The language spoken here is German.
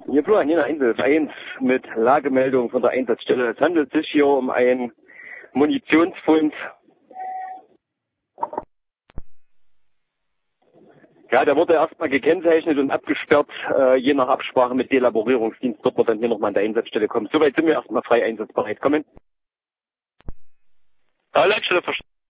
Hier Florian, hier Einsatz 1 mit Lagemeldung von der Einsatzstelle. Es handelt sich hier um einen Munitionsfund. Ja, der wurde erstmal gekennzeichnet und abgesperrt, je nach Absprache mit Delaborierungsdienst wird man dann hier nochmal an der Einsatzstelle kommen. Soweit sind wir erstmal frei einsatzbereit. Kommen. Leitstelle verstanden.